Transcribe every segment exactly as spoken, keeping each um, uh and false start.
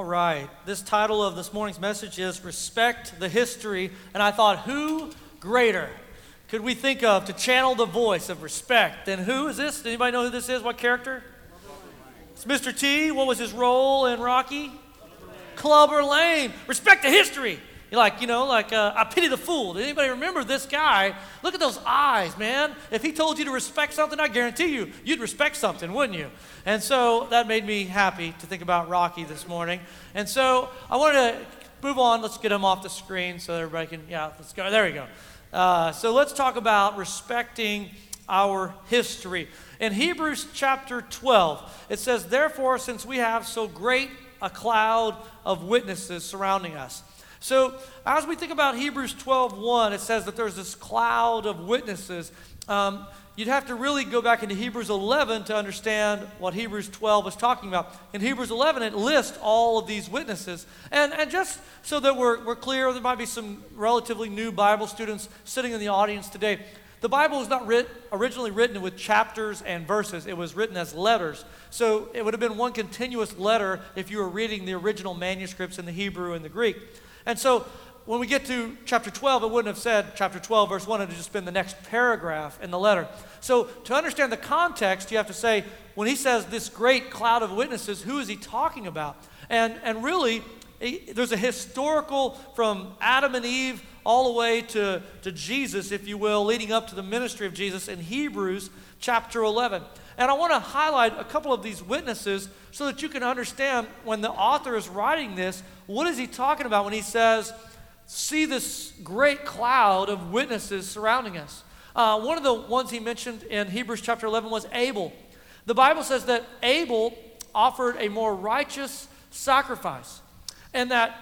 right. This title of this morning's message is Respect the History. And I thought, who greater could we think of to channel the voice of respect? And who is this? Does anybody know who this is? What character? It's Mister T. What was his role in Rocky? Clubber Lang. Respect the history. You're like, you know, like, uh, I pity the fool. Did anybody remember this guy? Look at those eyes, man. If he told you to respect something, I guarantee you, you'd respect something, wouldn't you? And so that made me happy to think about Rocky this morning. And so I wanted to move on. Let's get him off the screen so everybody can, yeah, let's go. There we go. Uh, so let's talk about respecting our history. In Hebrews chapter twelve, it says, therefore, since we have so great a cloud of witnesses surrounding us. So as we think about Hebrews twelve one, it says that there's this cloud of witnesses. Um, you'd have to really go back into Hebrews eleven to understand what Hebrews twelve is talking about. In Hebrews eleven, it lists all of these witnesses. And, and just so that we're, we're clear, there might be some relatively new Bible students sitting in the audience today. The Bible was not writ, originally written with chapters and verses. It was written as letters. So it would have been one continuous letter if you were reading the original manuscripts in the Hebrew and the Greek. And so when we get to chapter twelve, it wouldn't have said chapter twelve, verse one. It would have just been the next paragraph in the letter. So to understand the context, you have to say, when he says this great cloud of witnesses, who is he talking about? And, and really, there's a historical from Adam and Eve all the way to, to Jesus, if you will, leading up to the ministry of Jesus in Hebrews chapter eleven. And I want to highlight a couple of these witnesses so that you can understand when the author is writing this, what is he talking about when he says, see this great cloud of witnesses surrounding us. Uh, one of the ones he mentioned in Hebrews chapter eleven was Abel. The Bible says that Abel offered a more righteous sacrifice, and that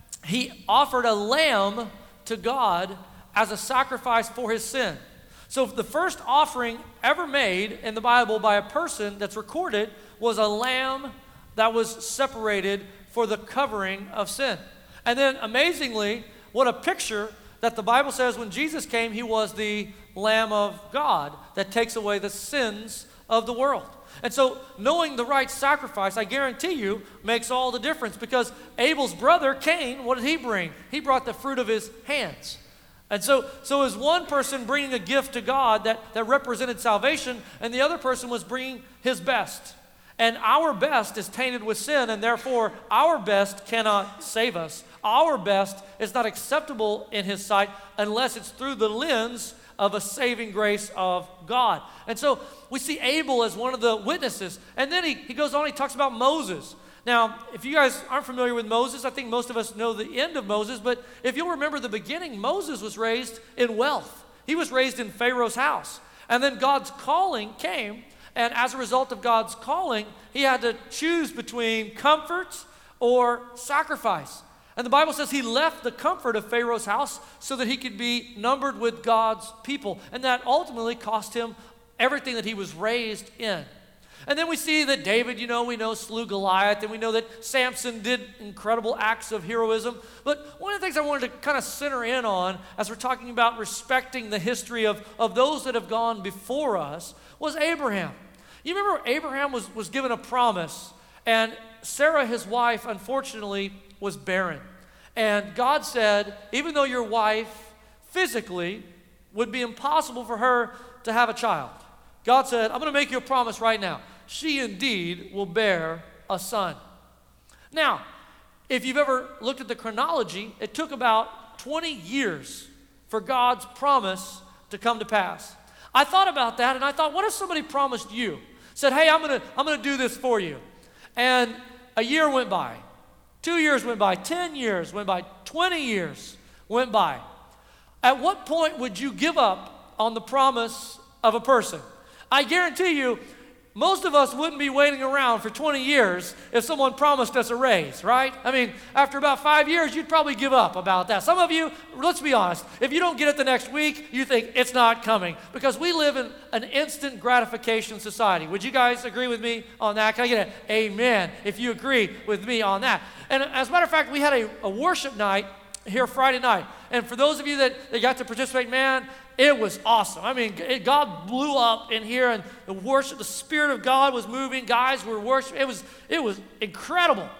he offered a lamb to God as a sacrifice for his sin. So the first offering ever made in the Bible by a person that's recorded was a lamb that was separated for the covering of sin. And then amazingly, what a picture that the Bible says when Jesus came, he was the Lamb of God that takes away the sins of the world. And so knowing the right sacrifice, I guarantee you, makes all the difference, because Abel's brother, Cain, what did he bring? He brought the fruit of his hands. And so, so as one person bringing a gift to God that, that represented salvation, and the other person was bringing his best. And our best is tainted with sin, and therefore our best cannot save us. Our best is not acceptable in his sight unless it's through the lens of a saving grace of God. And so we see Abel as one of the witnesses. And then he, he goes on, he talks about Moses. Now, if you guys aren't familiar with Moses, I think most of us know the end of Moses, but if you'll remember the beginning, Moses was raised in wealth. He was raised in Pharaoh's house. And then God's calling came, and as a result of God's calling, he had to choose between comfort or sacrifice. And the Bible says he left the comfort of Pharaoh's house so that he could be numbered with God's people. And that ultimately cost him everything that he was raised in. And then we see that David, you know, we know slew Goliath, and we know that Samson did incredible acts of heroism. But one of the things I wanted to kind of center in on as we're talking about respecting the history of, of those that have gone before us was Abraham. You remember Abraham was, was given a promise, and Sarah, his wife, unfortunately, was barren. And God said, even though your wife physically would be impossible for her to have a child, God said, I'm going to make you a promise right now. She indeed will bear a son. Now, if you've ever looked at the chronology, it took about twenty years for God's promise to come to pass. I thought about that, and I thought, what if somebody promised you, said, hey, I'm going to I'm going to do this for you. And a year went by, two years went by, ten years went by, twenty years went by. At what point would you give up on the promise of a person? I guarantee you, most of us wouldn't be waiting around for twenty years if someone promised us a raise, right? I mean, after about five years, you'd probably give up about that. Some of you, let's be honest, if you don't get it the next week, you think it's not coming, because we live in an instant gratification society. Would you guys agree with me on that? Can I get an amen if you agree with me on that? And as a matter of fact, we had a, a worship night here Friday night. And for those of you that, that got to participate, man, it was awesome. I mean, it, God blew up in here, and the worship, the Spirit of God was moving. Guys were worshiping. It was, it was incredible.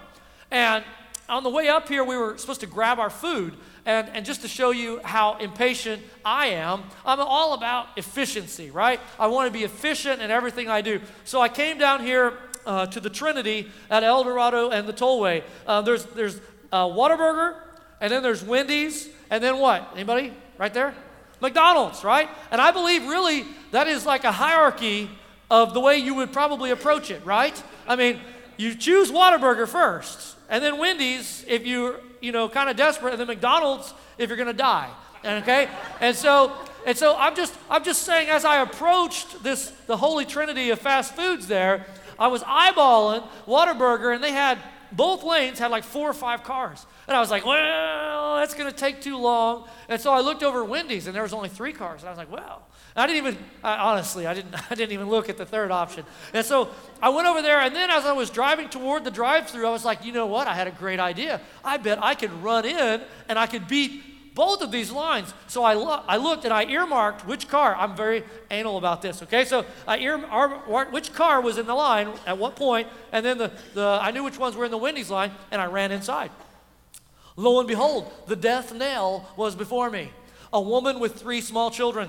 And on the way up here, we were supposed to grab our food. And, and just to show you how impatient I am, I'm all about efficiency, right? I want to be efficient in everything I do. So I came down here uh, to the Trinity at El Dorado and the Tollway. Uh, there's there's uh, Whataburger, and then there's Wendy's, and then what? Anybody? Right there? McDonald's, right? And I believe really that is like a hierarchy of the way you would probably approach it, right? I mean, you choose Whataburger first, and then Wendy's if you're, you know, kind of desperate, and then McDonald's if you're going to die, okay? And so, and so I'm just, I'm just saying, as I approached this, the Holy Trinity of fast foods there, I was eyeballing Whataburger, and they had, both lanes had like four or five cars. And I was like, well, that's going to take too long. And so I looked over Wendy's, and there was only three cars. And I was like, well, I didn't even, I, honestly, I didn't, I didn't even look at the third option. And so I went over there, and then as I was driving toward the drive-thru, I was like, you know what? I had a great idea. I bet I could run in, and I could beat both of these lines. So I, lo- I looked, and I earmarked which car. I'm very anal about this, okay? So I earmarked which car was in the line at what point, and then the, the I knew which ones were in the Wendy's line, and I ran inside. Lo and behold, the death knell was before me. A woman with three small children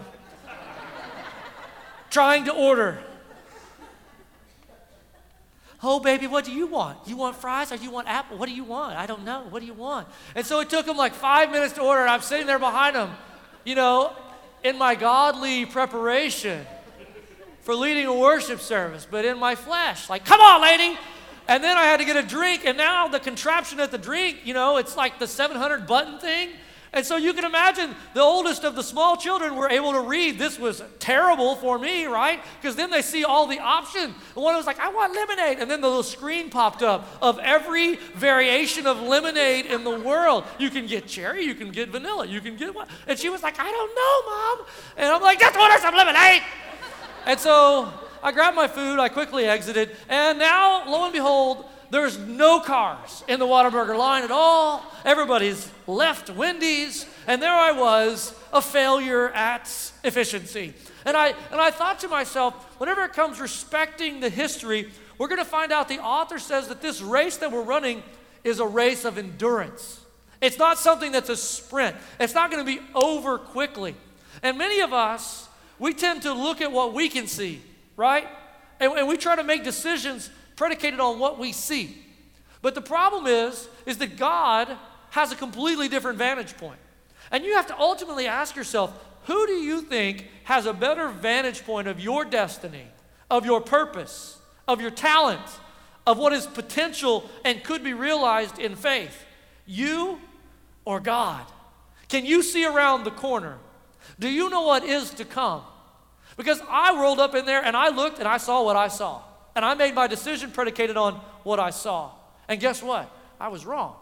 trying to order. Oh, baby, what do you want? You want fries or you want apple? What do you want? I don't know. What do you want? And so it took them like five minutes to order, and I'm sitting there behind them, you know, in my godly preparation for leading a worship service, but in my flesh, like, come on, lady. And then I had to get a drink, and now the contraption at the drink, you know, it's like the seven hundred button thing. And so you can imagine the oldest of the small children were able to read. This was terrible for me, right? Because then they see all the options. The one was like, I want lemonade. And then the little screen popped up of every variation of lemonade in the world. You can get cherry, you can get vanilla, you can get what? And she was like, I don't know, Mom. And I'm like, just order some lemonade. And so I grabbed my food, I quickly exited, and now, lo and behold, there's no cars in the Whataburger line at all. Everybody's left Wendy's, and there I was, a failure at efficiency. And I and I thought to myself, whenever it comes respecting the history, we're going to find out the author says that this race that we're running is a race of endurance. It's not something that's a sprint. It's not going to be over quickly. And many of us, we tend to look at what we can see, right? And, and we try to make decisions predicated on what we see. But the problem is, is that God has a completely different vantage point. And you have to ultimately ask yourself, who do you think has a better vantage point of your destiny, of your purpose, of your talent, of what is potential and could be realized in faith? You or God? Can you see around the corner? Do you know what is to come? Because I rolled up in there and I looked and I saw what I saw. And I made my decision predicated on what I saw. And guess what? I was wrong.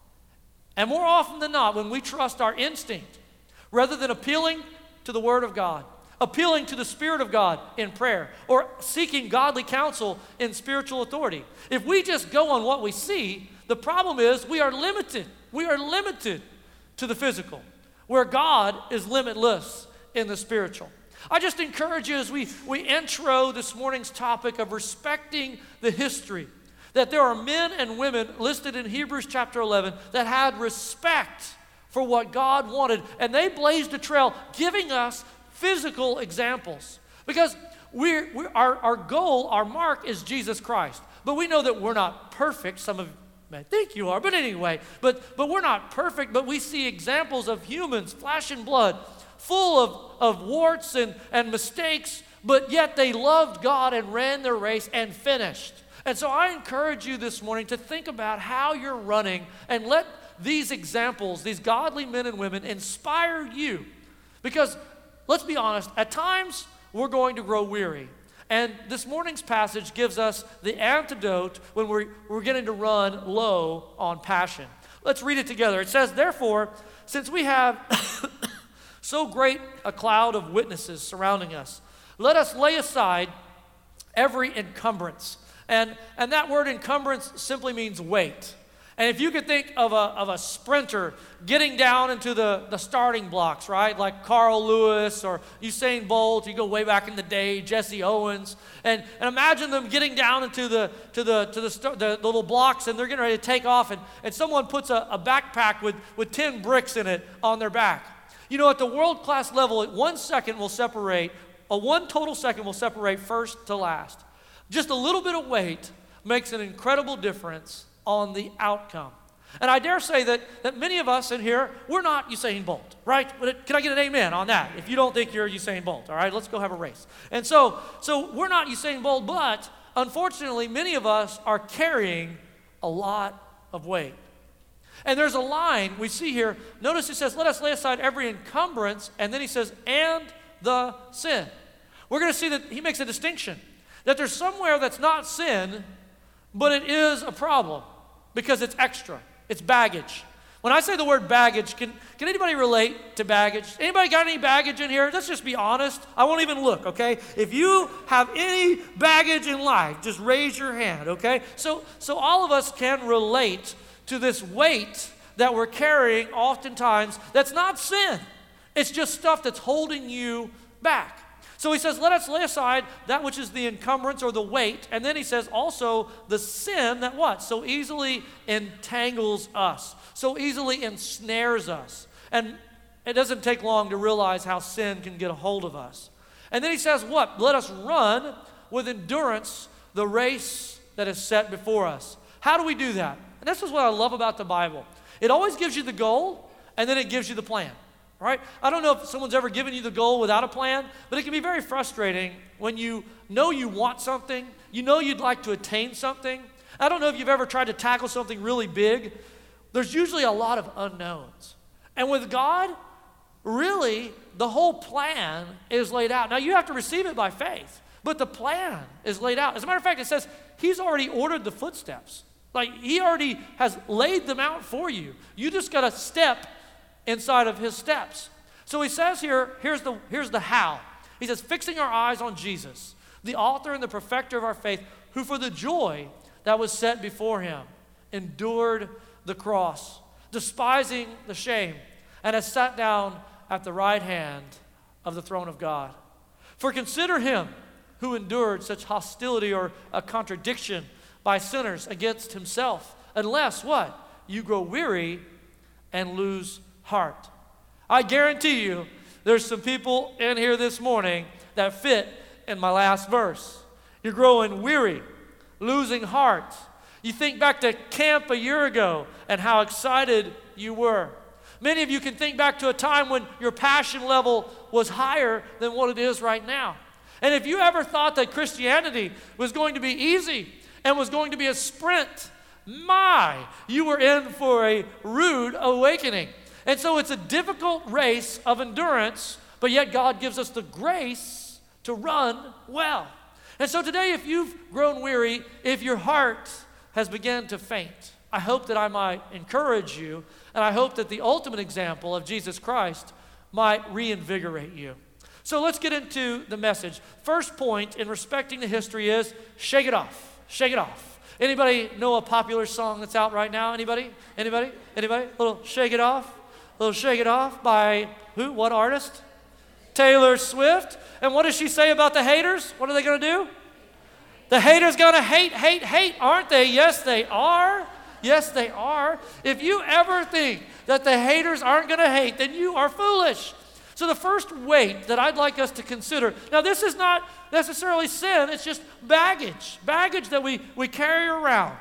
And more often than not, when we trust our instinct, rather than appealing to the Word of God, appealing to the Spirit of God in prayer, or seeking godly counsel in spiritual authority, if we just go on what we see, the problem is we are limited. We are limited to the physical, where God is limitless in the spiritual. I just encourage you as we, we intro this morning's topic of respecting the history, that there are men and women listed in Hebrews chapter eleven that had respect for what God wanted, and they blazed a trail giving us physical examples. Because we're, we're, our, our goal, our mark is Jesus Christ. But we know that we're not perfect. Some of you may think you are, but anyway, but, but we're not perfect, but we see examples of humans, flesh and blood, full of, of warts and, and mistakes, but yet they loved God and ran their race and finished. And so I encourage you this morning to think about how you're running and let these examples, these godly men and women, inspire you. Because let's be honest, at times we're going to grow weary. And this morning's passage gives us the antidote when we're, we're getting to run low on passion. Let's read it together. It says, therefore, since we have so great a cloud of witnesses surrounding us, let us lay aside every encumbrance. And, and that word encumbrance simply means weight. And if you could think of a, of a sprinter getting down into the, the starting blocks, right? Like Carl Lewis or Usain Bolt, you go way back in the day, Jesse Owens, and, and imagine them getting down into the to the to the, st- the little blocks, and they're getting ready to take off, and, and someone puts a, a backpack with, with ten bricks in it on their back. You know, at the world-class level, one second will separate, a one total second will separate first to last. Just a little bit of weight makes an incredible difference on the outcome. And I dare say that, that many of us in here, we're not Usain Bolt, right? Can I get an amen on that? If you don't think you're Usain Bolt, all right, let's go have a race. And so, so we're not Usain Bolt, but unfortunately, many of us are carrying a lot of weight. And there's a line we see here. Notice it says, let us lay aside every encumbrance, and then he says, and the sin. We're going to see that he makes a distinction, that there's somewhere that's not sin, but it is a problem because it's extra. It's baggage. When I say the word baggage, can, can anybody relate to baggage? Anybody got any baggage in here? Let's just be honest. I won't even look, okay? If you have any baggage in life, just raise your hand, okay? So, so all of us can relate to this weight that we're carrying oftentimes that's not sin. It's just stuff that's holding you back. So he says, let us lay aside that which is the encumbrance or the weight. And then he says also the sin that what? So easily entangles us, so easily ensnares us. And it doesn't take long to realize how sin can get a hold of us. And then he says what? Let us run with endurance the race that is set before us. How do we do that? And this is what I love about the Bible. It always gives you the goal, and then it gives you the plan. Right? I don't know if someone's ever given you the goal without a plan, but it can be very frustrating when you know you want something, you know you'd like to attain something. I don't know if you've ever tried to tackle something really big. There's usually a lot of unknowns. And with God, really, the whole plan is laid out. Now, you have to receive it by faith, but the plan is laid out. As a matter of fact, it says he's already ordered the footsteps. Like, he already has laid them out for you. You just got to step inside of his steps. So he says here, here's the, here's the how. He says, fixing our eyes on Jesus, the author and the perfecter of our faith, who for the joy that was set before him endured the cross, despising the shame, and has sat down at the right hand of the throne of God. For consider him who endured such hostility or a contradiction by sinners against himself, unless what? You grow weary and lose heart. I guarantee you there's some people in here this morning that fit in my last verse. You're growing weary, losing heart. You think back to camp a year ago and how excited you were. Many of you can think back to a time when your passion level was higher than what it is right now. And if you ever thought that Christianity was going to be easy and was going to be a sprint, my, you were in for a rude awakening. And so it's a difficult race of endurance, but yet God gives us the grace to run well. And so today, if you've grown weary, if your heart has begun to faint, I hope that I might encourage you, and I hope that the ultimate example of Jesus Christ might reinvigorate you. So let's get into the message. First point in respecting the history is shake it off. Shake it off. Anybody know a popular song that's out right now? Anybody? Anybody? Anybody? A little shake it off. A little shake it off by who? What artist? Taylor Swift. And what does she say about the haters? What are they going to do? The haters going to hate, hate, hate, aren't they? Yes, they are. Yes, they are. If you ever think that the haters aren't going to hate, then you are foolish. So the first weight that I'd like us to consider, now this is not necessarily sin, it's just baggage. Baggage that we, we carry around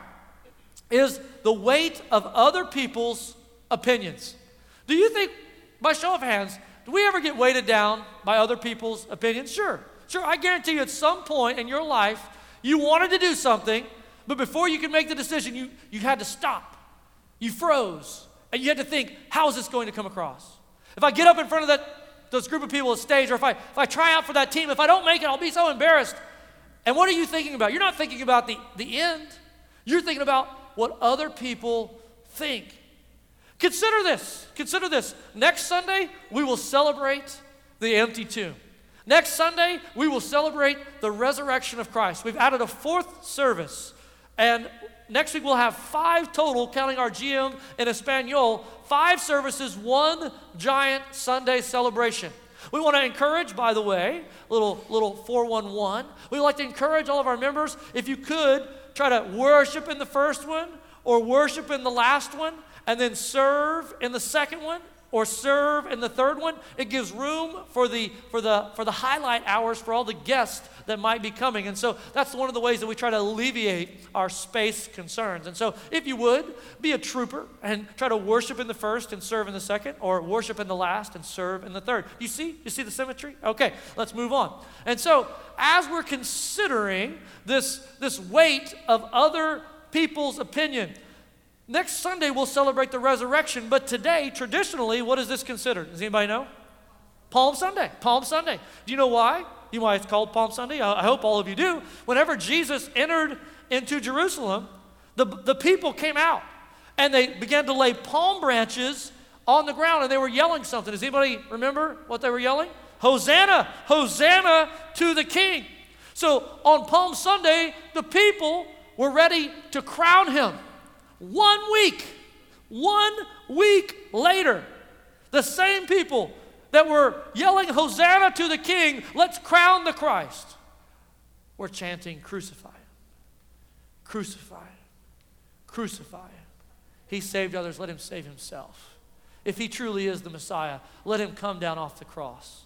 is the weight of other people's opinions. Do you think, by show of hands, do we ever get weighted down by other people's opinions? Sure. Sure, I guarantee you at some point in your life, you wanted to do something, but before you could make the decision, you, you had to stop. You froze, and you had to think, how is this going to come across? If I get up in front of that those group of people on stage, or if I, if I try out for that team, if I don't make it, I'll be so embarrassed. And what are you thinking about? You're not thinking about the, the end. You're thinking about what other people think. Consider this. Consider this. Next Sunday, we will celebrate the empty tomb. Next Sunday, we will celebrate the resurrection of Christ. We've added a fourth service. And next week we'll have five total, counting our G M in Espanol, five services, one giant Sunday celebration. We want to encourage, by the way, little little four one one. We like to encourage all of our members, if you could, try to worship in the first one or worship in the last one and then serve in the second one or serve in the third one. It gives room for the for the for the highlight hours for all the guests that might be coming. And so that's one of the ways that we try to alleviate our space concerns. And so if you would, be a trooper and try to worship in the first and serve in the second, or worship in the last and serve in the third. You see? You see the symmetry? Okay, let's move on. And so as we're considering this, this weight of other people's opinion, next Sunday we'll celebrate the resurrection, but today, traditionally, what is this considered? Does anybody know? Palm Sunday. Palm Sunday. Do you know why? You know why it's called Palm Sunday? I hope all of you do. Whenever Jesus entered into Jerusalem, the, the people came out and they began to lay palm branches on the ground and they were yelling something. Does anybody remember what they were yelling? Hosanna, Hosanna to the King. So on Palm Sunday, the people were ready to crown him. One week, one week later, the same people that were yelling, Hosanna to the King, let's crown the Christ, were chanting, crucify him, crucify him, crucify him. He saved others, let him save himself. If he truly is the Messiah, let him come down off the cross.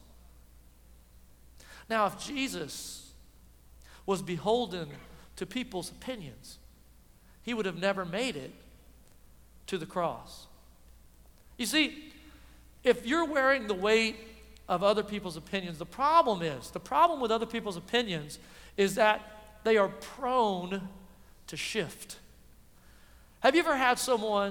Now, if Jesus was beholden to people's opinions, he would have never made it to the cross. You see, if you're wearing the weight of other people's opinions, the problem is, the problem with other people's opinions is that they are prone to shift. Have you ever had someone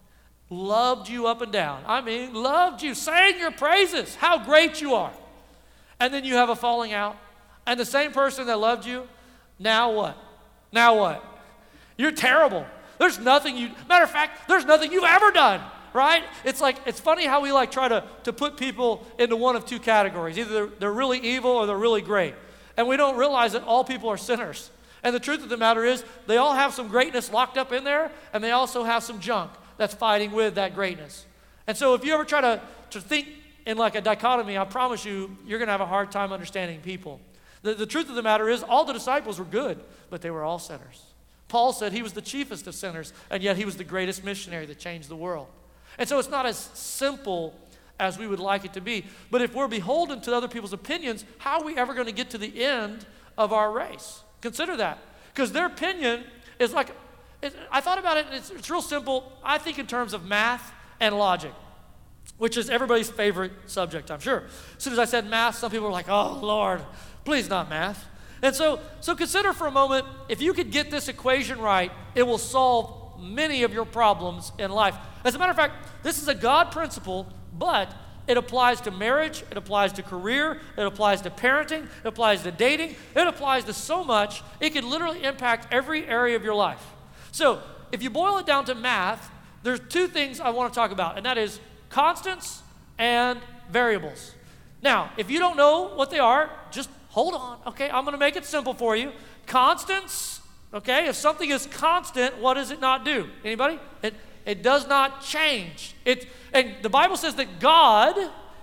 loved you up and down? I mean, loved you, sang your praises, how great you are. And then you have a falling out. And the same person that loved you, now what? Now what? You're terrible. There's nothing you, matter of fact, there's nothing you've ever done. Right? It's like, it's funny how we like try to, to put people into one of two categories. Either they're, they're really evil or they're really great. And we don't realize that all people are sinners. And the truth of the matter is, they all have some greatness locked up in there, and they also have some junk that's fighting with that greatness. And so if you ever try to, to think in like a dichotomy, I promise you, you're going to have a hard time understanding people. The, the truth of the matter is, all the disciples were good, but they were all sinners. Paul said he was the chiefest of sinners, and yet he was the greatest missionary that changed the world. And so it's not as simple as we would like it to be. But if we're beholden to other people's opinions, how are we ever going to get to the end of our race? Consider that. Because their opinion is like, it, I thought about it, and it's, it's real simple. I think in terms of math and logic, which is everybody's favorite subject, I'm sure. As soon as I said math, some people were like, oh, Lord, please not math. And so, so consider for a moment, if you could get this equation right, it will solve many of your problems in life. As a matter of fact, this is a God principle, but it applies to marriage, it applies to career, it applies to parenting, it applies to dating, it applies to so much, it can literally impact every area of your life. So, if you boil it down to math, there's two things I want to talk about, and that is constants and variables. Now, if you don't know what they are, just hold on, okay? I'm going to make it simple for you. Constants, okay? If something is constant, what does it not do? Anybody? It It does not change. It, and the Bible says that God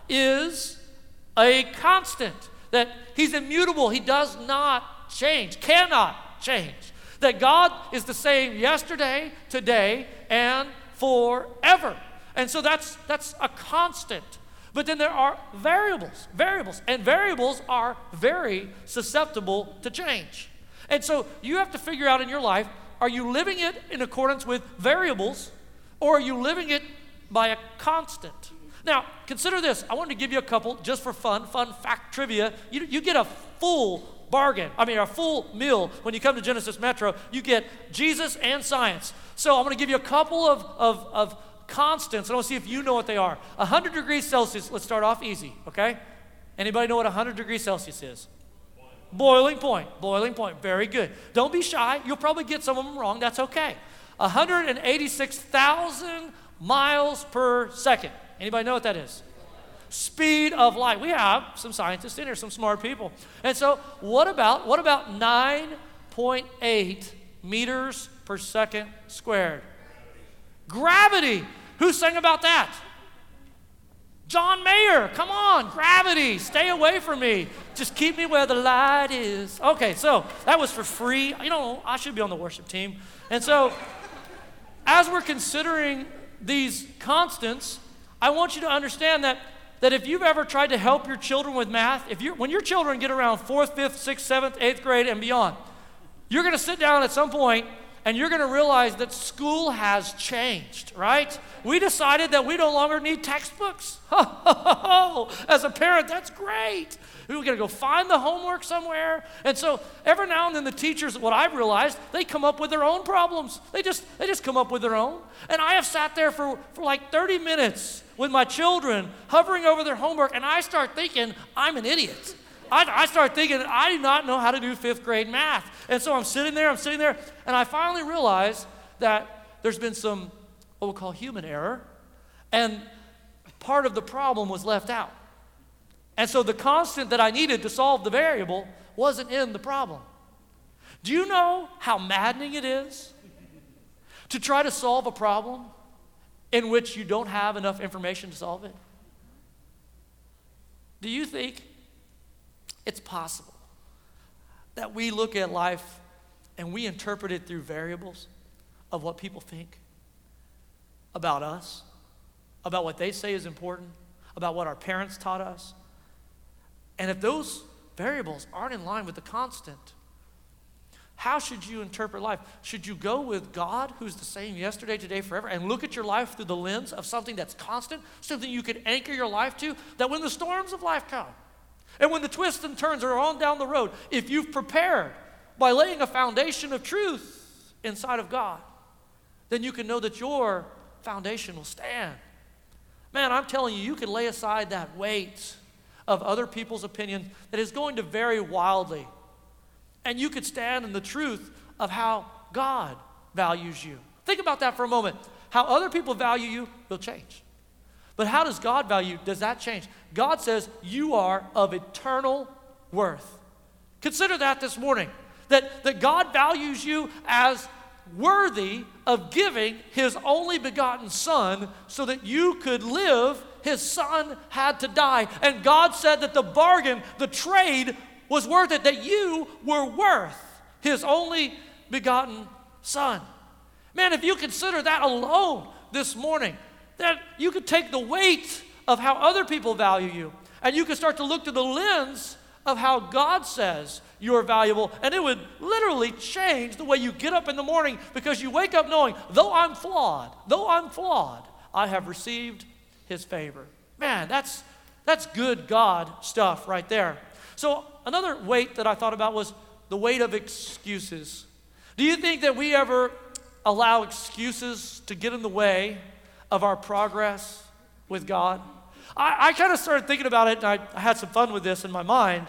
is a constant, that he's immutable. He does not change, cannot change. That God is the same yesterday, today, and forever. And so that's, that's a constant. But then there are variables, variables, and variables are very susceptible to change. And so you have to figure out in your life, are you living it in accordance with variables, or are you living it by a constant? Now, consider this. I wanted to give you a couple just for fun, fun fact trivia. You, you get a full bargain, I mean a full meal when you come to Genesis Metro. You get Jesus and science. So I'm going to give you a couple of, of, of constants, and I want to see if you know what they are. one hundred degrees Celsius, let's start off easy, okay? Anybody know what one hundred degrees Celsius is? Boiling point, boiling point, very good. Don't be shy. You'll probably get some of them wrong. That's okay. one hundred eighty-six thousand miles per second. Anybody know what that is? Speed of light. We have some scientists in here, some smart people. And so what about, what about nine point eight meters per per second squared? Gravity. Who sang about that? John Mayer. Come on, gravity. Stay away from me. Just keep me where the light is. Okay, so that was for free. You know, I should be on the worship team. And so, as we're considering these constants, I want you to understand that, that if you've ever tried to help your children with math, if you when your children get around fourth, fifth, sixth, seventh, eighth grade and beyond, you're going to sit down at some point and you're going to realize that school has changed, right? We decided that we no longer need textbooks. As a parent, that's great. We're going to go find the homework somewhere. And so every now and then the teachers, what I've realized, they come up with their own problems. They just they just come up with their own. And I have sat there for, for like thirty minutes with my children hovering over their homework, and I start thinking, I'm an idiot. I, I start thinking, I do not know how to do fifth grade math. And so I'm sitting there, I'm sitting there, and I finally realize that there's been some, what we'll call human error, and part of the problem was left out. And so the constant that I needed to solve the variable wasn't in the problem. Do you know how maddening it is to try to solve a problem in which you don't have enough information to solve it? Do you think it's possible that we look at life and we interpret it through variables of what people think about us, about what they say is important, about what our parents taught us? And if those variables aren't in line with the constant, how should you interpret life? Should you go with God, who's the same yesterday, today, forever, and look at your life through the lens of something that's constant, something you could anchor your life to, that when the storms of life come, and when the twists and turns are on down the road, if you've prepared by laying a foundation of truth inside of God, then you can know that your foundation will stand. Man, I'm telling you, you can lay aside that weight of other people's opinion that is going to vary wildly. And you could stand in the truth of how God values you. Think about that for a moment. How other people value you will change. But how does God value you? Does that change? God says you are of eternal worth. Consider that this morning. That, that God values you as worthy of giving his only begotten son so that you could live. His son had to die. And God said that the bargain, the trade, was worth it, that you were worth his only begotten son. Man, if you consider that alone this morning, that you could take the weight of how other people value you, and you could start to look to the lens of how God says you're valuable, and it would literally change the way you get up in the morning, because you wake up knowing, though I'm flawed, though I'm flawed, I have received his favor. Man, that's that's good God stuff right there. So another weight that I thought about was the weight of excuses. Do you think that we ever allow excuses to get in the way of our progress with God? I, I kind of started thinking about it, and I, I had some fun with this in my mind.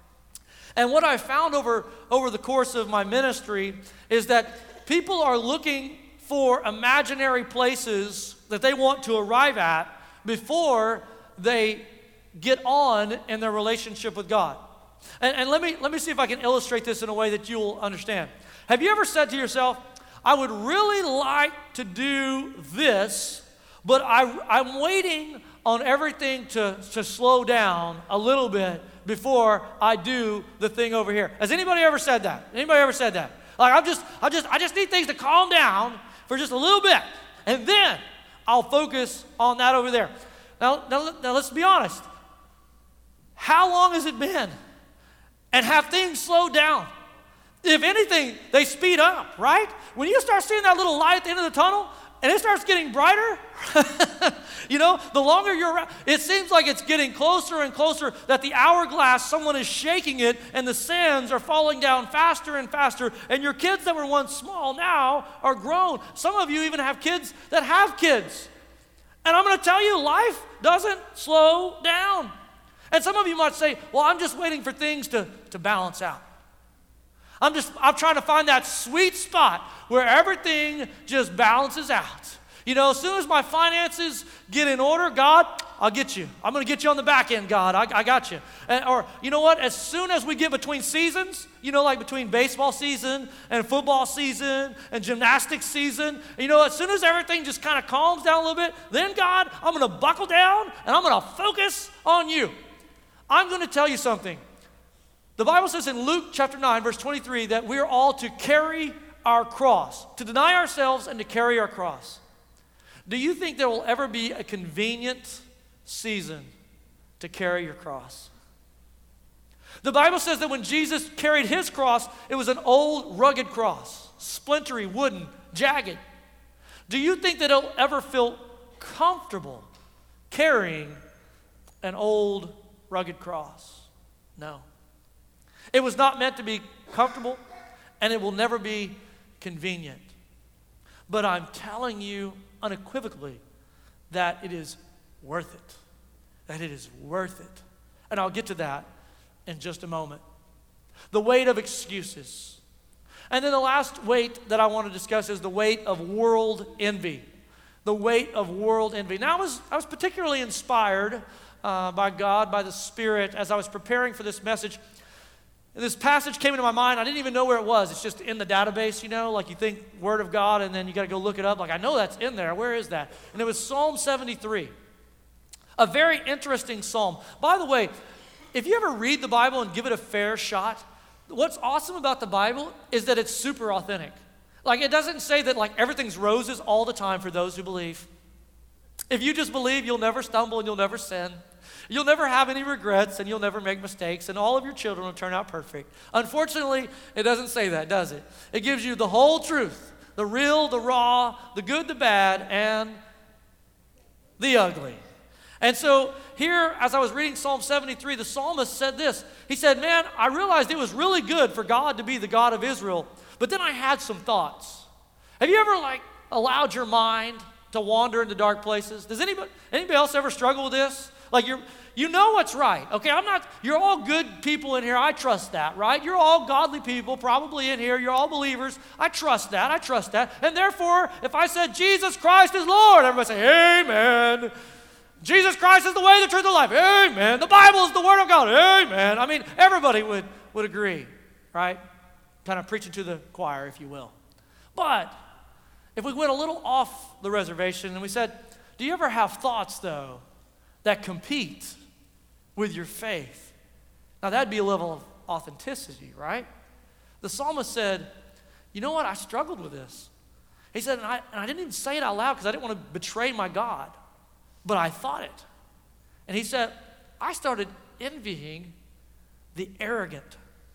And what I found over, over the course of my ministry is that people are looking for imaginary places that they want to arrive at before they get on in their relationship with God. And, and let me, let me see if I can illustrate this in a way that you will understand. Have you ever said to yourself, I would really like to do this, but I, I'm waiting on everything to, to slow down a little bit before I do the thing over here? Has anybody ever said that? Anybody ever said that? Like, I'm just, I just, I just need things to calm down for just a little bit, and then I'll focus on that over there. Now, now, now let's be honest. How long has it been? And have things slowed down? If anything, they speed up, right? When you start seeing that little light at the end of the tunnel, and it starts getting brighter, you know, the longer you're around, it seems like it's getting closer and closer, that the hourglass, someone is shaking it, and the sands are falling down faster and faster, and your kids that were once small now are grown. Some of you even have kids that have kids. And I'm going to tell you, life doesn't slow down. And some of you might say, well, I'm just waiting for things to, to balance out. I'm just, I'm trying to find that sweet spot where everything just balances out. You know, as soon as my finances get in order, God, I'll get you. I'm going to get you on the back end, God. I, I got you. And, or, you know what? As soon as we get between seasons, you know, like between baseball season and football season and gymnastics season, you know, as soon as everything just kind of calms down a little bit, then, God, I'm going to buckle down and I'm going to focus on you. I'm going to tell you something. The Bible says in Luke chapter nine, verse twenty-three, that we're all to carry our cross, to deny ourselves and to carry our cross. Do you think there will ever be a convenient season to carry your cross? The Bible says that when Jesus carried his cross, it was an old, rugged cross, splintery, wooden, jagged. Do you think that it'll ever feel comfortable carrying an old, rugged cross? No. It was not meant to be comfortable, and it will never be convenient. But I'm telling you unequivocally that it is worth it. That it is worth it. And I'll get to that in just a moment. The weight of excuses. And then the last weight that I want to discuss is the weight of world envy. The weight of world envy. Now, I was, I was particularly inspired uh, by God, by the Spirit, as I was preparing for this message. This passage came into my mind. I didn't even know where it was. It's just in the database, you know, like you think Word of God, and then you got to go look it up. Like, I know that's in there. Where is that? And it was Psalm seventy-three, a very interesting psalm. By the way, if you ever read the Bible and give it a fair shot, what's awesome about the Bible is that it's super authentic. Like, it doesn't say that, like, everything's roses all the time for those who believe. If you just believe, you'll never stumble and you'll never sin. You'll never have any regrets, and you'll never make mistakes, and all of your children will turn out perfect. Unfortunately, it doesn't say that, does it? It gives you the whole truth, the real, the raw, the good, the bad, and the ugly. And so here, as I was reading Psalm seventy-three, the psalmist said this. He said, man, I realized it was really good for God to be the God of Israel, but then I had some thoughts. Have you ever, like, allowed your mind to wander into dark places? Does anybody, anybody else ever struggle with this? Like, you're, you know what's right, okay? I'm not, you're all good people in here. I trust that, right? You're all godly people probably in here. You're all believers. I trust that. I trust that. And therefore, if I said Jesus Christ is Lord, everybody say, amen. Jesus Christ is the way, the truth, the life. Amen. The Bible is the Word of God. Amen. I mean, everybody would, would agree, right? Kind of preaching to the choir, if you will. But if we went a little off the reservation and we said, do you ever have thoughts, though, that compete with your faith? Now, that'd be a level of authenticity, right? The psalmist said, you know what? I struggled with this. He said, and I, and I didn't even say it out loud because I didn't want to betray my God, but I thought it. And he said, I started envying the arrogant.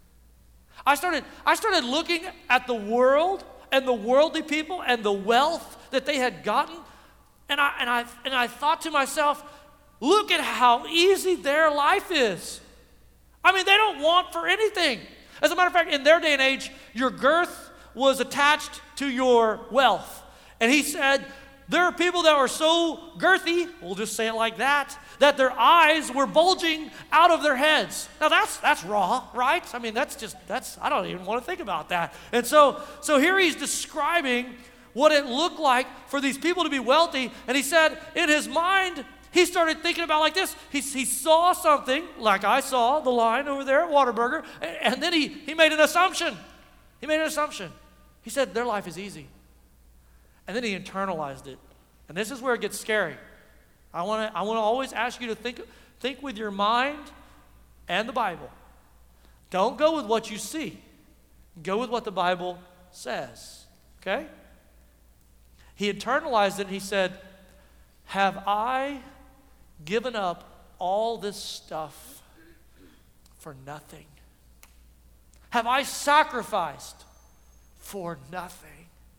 I started, I started looking at the world and the worldly people and the wealth that they had gotten, and I, and I, and I thought to myself, look at how easy their life is. I mean, they don't want for anything. As a matter of fact, in their day and age, your girth was attached to your wealth. And he said, there are people that are so girthy, we'll just say it like that, that their eyes were bulging out of their heads. Now that's that's raw, right? I mean, that's just, that's, I don't even want to think about that. And so, so here he's describing what it looked like for these people to be wealthy. And he said, in his mind, he started thinking about like this. He, he saw something, like I saw the line over there at Whataburger, and, and then he, he made an assumption. He made an assumption. He said, their life is easy. And then he internalized it. And this is where it gets scary. I want to I want to always ask you to think, think with your mind and the Bible. Don't go with what you see. Go with what the Bible says. Okay? He internalized it and he said, have I given up all this stuff for nothing? Have I sacrificed for nothing?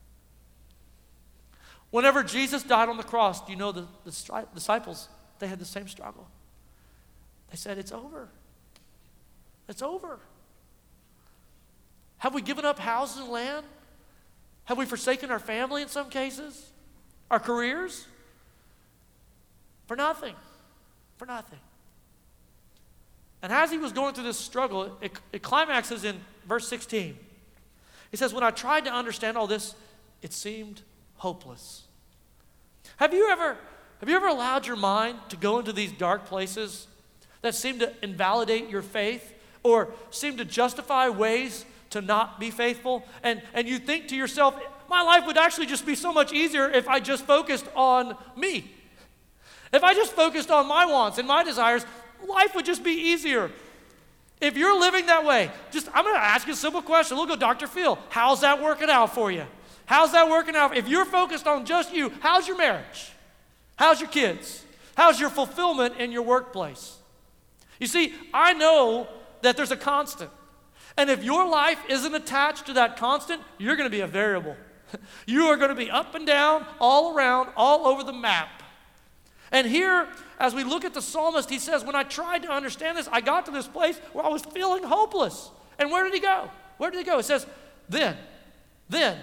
Whenever Jesus died on the cross, do you know the, the stri- disciples, they had the same struggle. They said, it's over. It's over. Have we given up houses and land? Have we forsaken our family in some cases? Our careers? For nothing. For nothing. And as he was going through this struggle, it, it climaxes in verse sixteen. He says, when I tried to understand all this, it seemed hopeless. Have you ever Have you ever allowed your mind to go into these dark places that seem to invalidate your faith or seem to justify ways to not be faithful? And, and you think to yourself, my life would actually just be so much easier if I just focused on me. If I just focused on my wants and my desires, life would just be easier. If you're living that way, just I'm going to ask you a simple question. Look at Doctor Phil. How's that working out for you? How's that working out? If you're focused on just you, how's your marriage? How's your kids? How's your fulfillment in your workplace? You see, I know that there's a constant. And if your life isn't attached to that constant, you're going to be a variable. You are going to be up and down, all around, all over the map. And here, as we look at the psalmist, he says, when I tried to understand this, I got to this place where I was feeling hopeless. And where did he go? Where did he go? It says, then, then,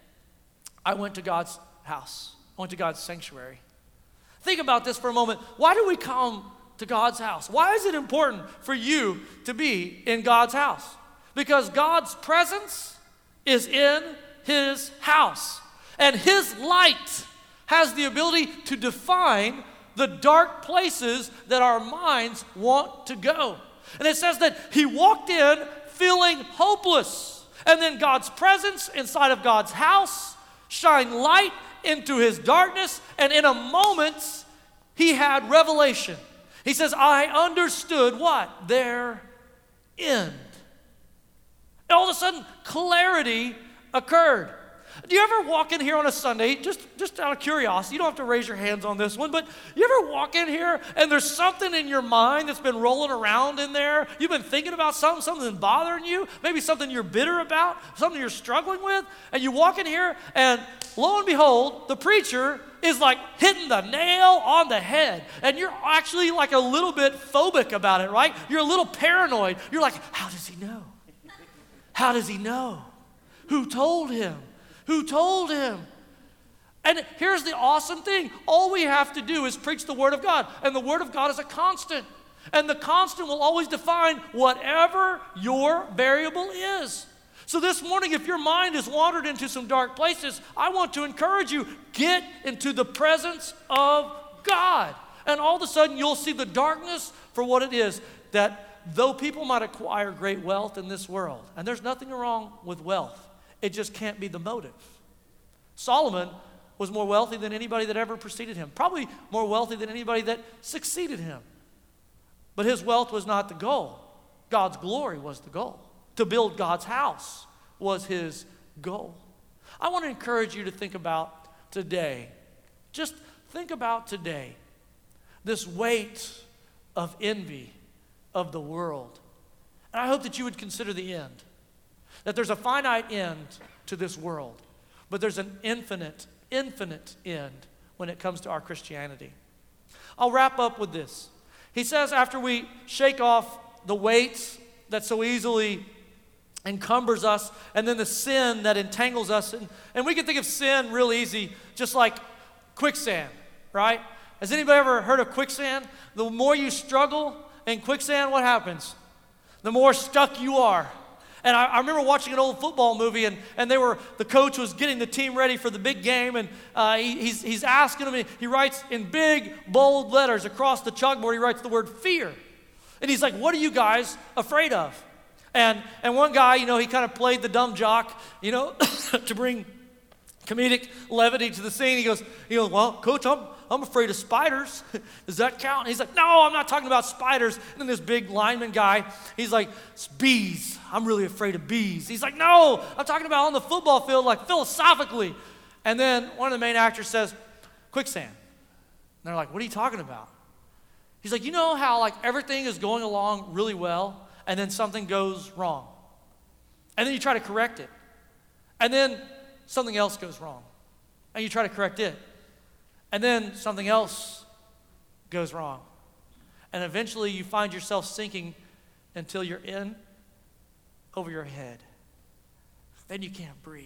I went to God's house. I went to God's sanctuary. Think about this for a moment. Why do we come to God's house? Why is it important for you to be in God's house? Because God's presence is in his house. And his light has the ability to define the dark places that our minds want to go. And it says that he walked in feeling hopeless. And then God's presence inside of God's house shined light into his darkness. And in a moment, he had revelation. He says, I understood what? Their end. And all of a sudden, clarity occurred. Do you ever walk in here on a Sunday, just, just out of curiosity, you don't have to raise your hands on this one, but you ever walk in here and there's something in your mind that's been rolling around in there? You've been thinking about something, something that's bothering you, maybe something you're bitter about, something you're struggling with, and you walk in here and lo and behold, the preacher is like hitting the nail on the head, and you're actually like a little bit phobic about it, right? You're a little paranoid. You're like, how does he know? How does he know? Who told him? Who told him? And here's the awesome thing. All we have to do is preach the Word of God. And the Word of God is a constant. And the constant will always define whatever your variable is. So this morning, if your mind has wandered into some dark places, I want to encourage you, get into the presence of God. And all of a sudden, you'll see the darkness for what it is, that though people might acquire great wealth in this world, and there's nothing wrong with wealth, it just can't be the motive. Solomon was more wealthy than anybody that ever preceded him, probably more wealthy than anybody that succeeded him. But his wealth was not the goal. God's glory was the goal. To build God's house was his goal. I want to encourage you to think about today. Just think about today. This weight of envy of the world. And I hope that you would consider the end. That there's a finite end to this world, but there's an infinite, infinite end when it comes to our Christianity. I'll wrap up with this. He says after we shake off the weight that so easily encumbers us, and then the sin that entangles us, and, and we can think of sin real easy, just like quicksand, right? Has anybody ever heard of quicksand? The more you struggle in quicksand, what happens? The more stuck you are. And I, I remember watching an old football movie, and, and they were the coach was getting the team ready for the big game, and uh, he, he's, he's asking them, he writes in big, bold letters across the chalkboard, he writes the word fear. And he's like, what are you guys afraid of? And, and one guy, you know, he kind of played the dumb jock, you know, to bring comedic levity to the scene. He goes, he goes, well, coach, I'm, I'm afraid of spiders. Does that count? And he's like, no, I'm not talking about spiders. And then this big lineman guy, he's like, it's bees. I'm really afraid of bees. He's like, no, I'm talking about on the football field, like philosophically. And then one of the main actors says, quicksand. And they're like, what are you talking about? He's like, you know how like everything is going along really well, and then something goes wrong. And then you try to correct it. And then something else goes wrong. And you try to correct it. And then something else goes wrong. And eventually you find yourself sinking until you're in over your head. Then you can't breathe.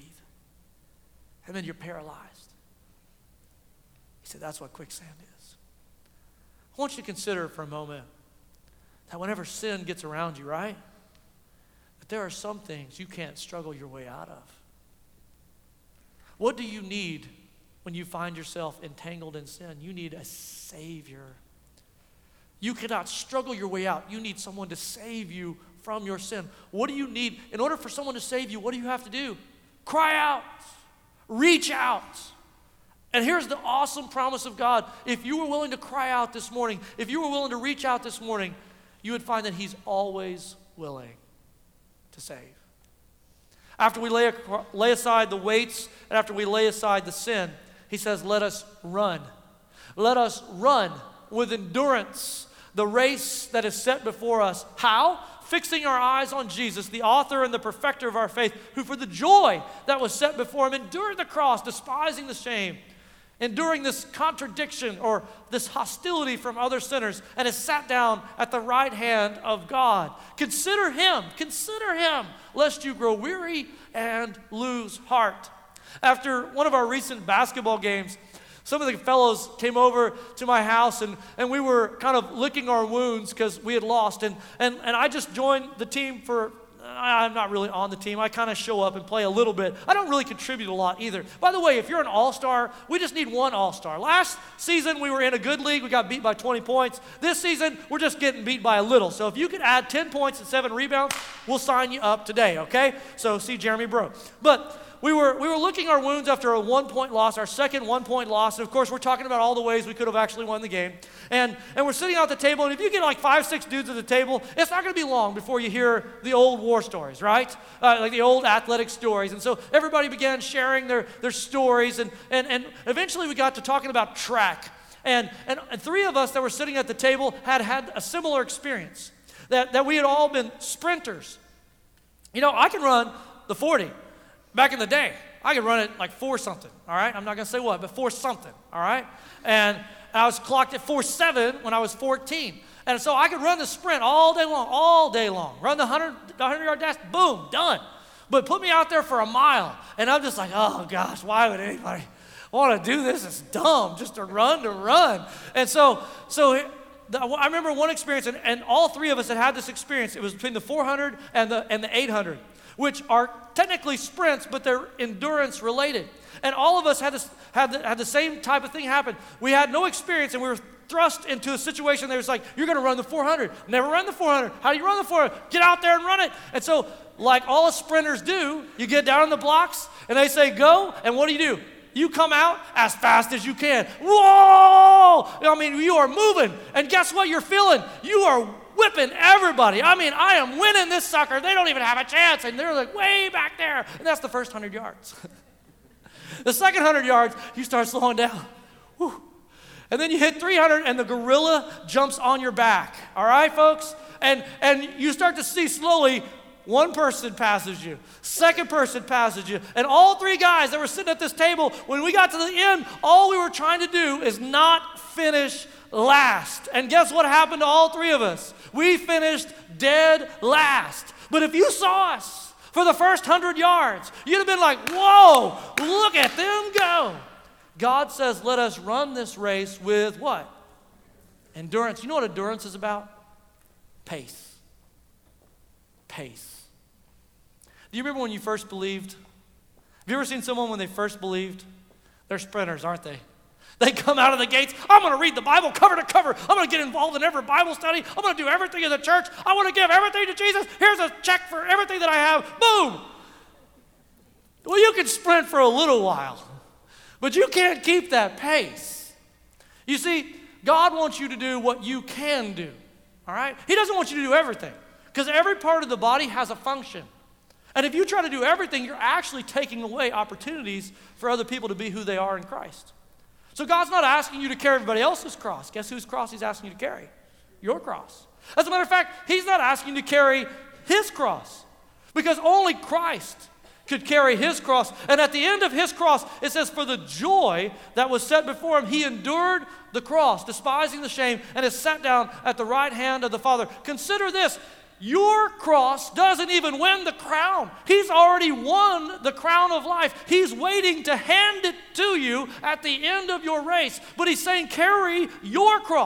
And then you're paralyzed. He said, that's what quicksand is. I want you to consider for a moment that whenever sin gets around you, right? That there are some things you can't struggle your way out of. What do you need when you find yourself entangled in sin. You need a Savior. You cannot struggle your way out. You need someone to save you from your sin. What do you need? In order for someone to save you, what do you have to do? Cry out. Reach out. And here's the awesome promise of God. If you were willing to cry out this morning, if you were willing to reach out this morning, you would find that he's always willing to save. After we lay, lay aside the weights and after we lay aside the sin, he says, let us run. Let us run with endurance the race that is set before us. How? Fixing our eyes on Jesus, the author and the perfecter of our faith, who for the joy that was set before him endured the cross, despising the shame, enduring this contradiction or this hostility from other sinners, and has sat down at the right hand of God. Consider him, consider him, lest you grow weary and lose heart. After one of our recent basketball games, some of the fellows came over to my house, and, and we were kind of licking our wounds because we had lost. And, and, and I just joined the team for, I'm not really on the team. I kind of show up and play a little bit. I don't really contribute a lot either. By the way, if you're an all-star, we just need one all-star. Last season, we were in a good league. We got beat by twenty points. This season, we're just getting beat by a little. So if you could add ten points and seven rebounds, we'll sign you up today, okay? So see Jeremy Bro. But We were, we were licking our wounds after a one-point loss, our second one-point loss. And, of course, we're talking about all the ways we could have actually won the game. And, and we're sitting out at the table, and if you get like five, six dudes at the table, it's not going to be long before you hear the old war stories, right? Uh, like the old athletic stories. And so everybody began sharing their, their stories, and, and, and eventually we got to talking about track. And, and, and three of us that were sitting at the table had had a similar experience, that, that we had all been sprinters. You know, I can run the forty. Back in the day, I could run it like four something, all right? I'm not going to say what, but four something, all right? And I was clocked at four seven when I was fourteen. And so I could run the sprint all day long, all day long. Run the one hundred-yard dash, boom, done. But put me out there for a mile, and I'm just like, oh, gosh, why would anybody want to do this? It's dumb, just to run to run. And so, so the, I remember one experience, and, and all three of us had had this experience. It was between the four hundred and the, and the eight hundred. Which are technically sprints, but they're endurance related. And all of us had, this, had, the, had the same type of thing happen. We had no experience, and we were thrust into a situation that was like, you're going to run the four hundred. Never run the four hundred. How do you run the four hundred? Get out there and run it. And so, like all sprinters do, you get down in the blocks, and they say go, and what do you do? You come out as fast as you can. Whoa! I mean, you are moving, and guess what you're feeling? You are whipping everybody. I mean, I am winning this sucker. They don't even have a chance, and they're like way back there. And that's the first one hundred yards. The second one hundred yards, you start slowing down. Whew. And then you hit three hundred, and the gorilla jumps on your back. All right, folks? And, and you start to see slowly, one person passes you, second person passes you, and all three guys that were sitting at this table, when we got to the end, all we were trying to do is not finish last. And guess what happened to all three of us? We finished dead last. But if you saw us for the first hundred yards, you'd have been like, whoa, look at them go. God says, let us run this race with what? Endurance. You know what endurance is about? Pace. Pace. Do you remember when you first believed? Have you ever seen someone when they first believed? They're sprinters, aren't they? They come out of the gates, I'm going to read the Bible cover to cover. I'm going to get involved in every Bible study. I'm going to do everything in the church. I want to give everything to Jesus. Here's a check for everything that I have. Boom. Well, you can sprint for a little while, but you can't keep that pace. You see, God wants you to do what you can do, all right? He doesn't want you to do everything, because every part of the body has a function. And if you try to do everything, you're actually taking away opportunities for other people to be who they are in Christ. So God's not asking you to carry everybody else's cross. Guess whose cross he's asking you to carry? Your cross. As a matter of fact, he's not asking you to carry his cross, because only Christ could carry his cross. And at the end of his cross, it says, for the joy that was set before him, he endured the cross, despising the shame, and is sat down at the right hand of the Father. Consider this. Your cross doesn't even win the crown. He's already won the crown of life. He's waiting to hand it to you at the end of your race. But he's saying, carry your cross.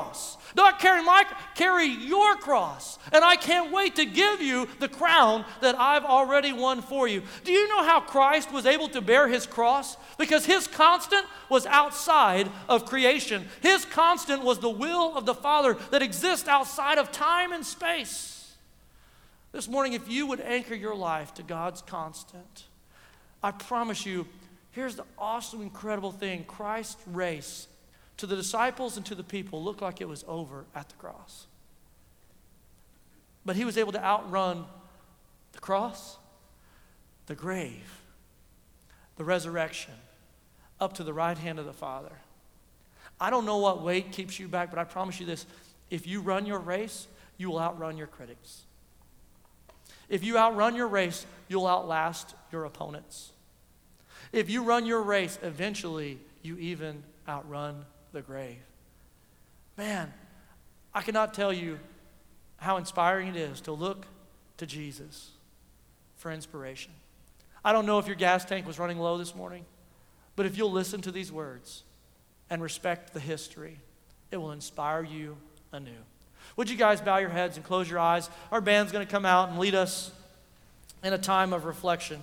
Not carry my, carry your cross. And I can't wait to give you the crown that I've already won for you. Do you know how Christ was able to bear his cross? Because his constant was outside of creation. His constant was the will of the Father that exists outside of time and space. This morning, if you would anchor your life to God's constant, I promise you, here's the awesome, incredible thing. Christ's race to the disciples and to the people looked like it was over at the cross. But he was able to outrun the cross, the grave, the resurrection, up to the right hand of the Father. I don't know what weight keeps you back, but I promise you this. If you run your race, you will outrun your critics. If you outrun your race, you'll outlast your opponents. If you run your race, eventually you even outrun the grave. Man, I cannot tell you how inspiring it is to look to Jesus for inspiration. I don't know if your gas tank was running low this morning, but if you'll listen to these words and respect the history, it will inspire you anew. Would you guys bow your heads and close your eyes? Our band's going to come out and lead us in a time of reflection.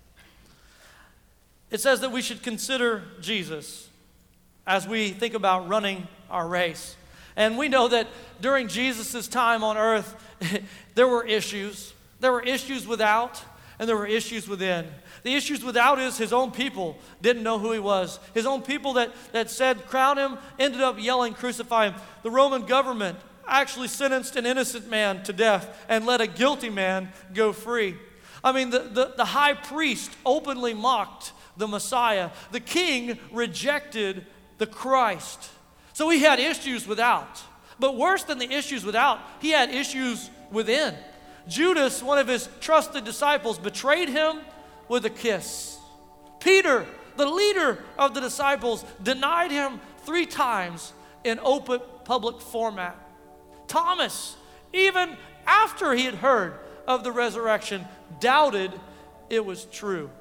It says that we should consider Jesus as we think about running our race. And we know that during Jesus' time on earth, there were issues. There were issues without, and there were issues within. The issues without is his own people didn't know who he was. His own people that, that said, crown him, ended up yelling, crucify him. The Roman government actually sentenced an innocent man to death and let a guilty man go free. I mean, the, the, the high priest openly mocked the Messiah. The king rejected the Christ. So he had issues without. But worse than the issues without, he had issues within. Judas, one of his trusted disciples, betrayed him with a kiss. Peter, the leader of the disciples, denied him three times in open public format. Thomas, even after he had heard of the resurrection, doubted it was true.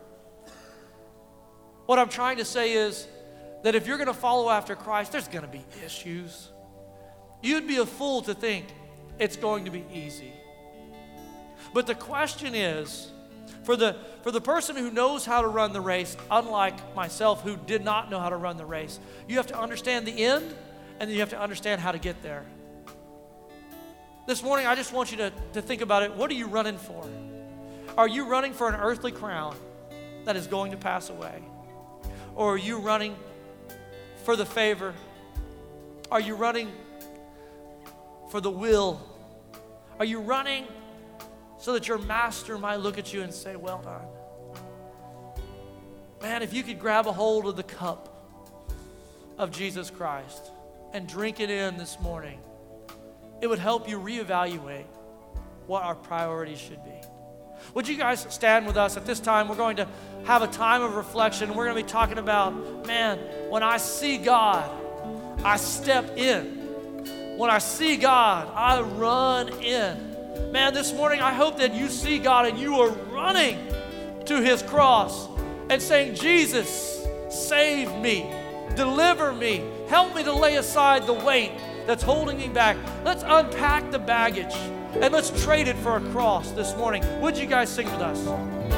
What I'm trying to say is that if you're going to follow after Christ, there's going to be issues. You'd be a fool to think it's going to be easy. But the question is, for the, for the person who knows how to run the race, unlike myself who did not know how to run the race, you have to understand the end, and then you have to understand how to get there. This morning, I just want you to, to think about it. What are you running for? Are you running for an earthly crown that is going to pass away? Or are you running for the favor? Are you running for the will? Are you running so that your master might look at you and say, well done? Man, if you could grab a hold of the cup of Jesus Christ and drink it in this morning, it would help you reevaluate what our priorities should be. Would you guys stand with us at this time? We're going to have a time of reflection. We're going to be talking about, man, when I see God, I step in. When I see God, I run in. Man, this morning I hope that you see God and you are running to his cross and saying, Jesus, save me, deliver me, help me to lay aside the weight that's holding me back. Let's unpack the baggage and let's trade it for a cross this morning. Would you guys sing with us?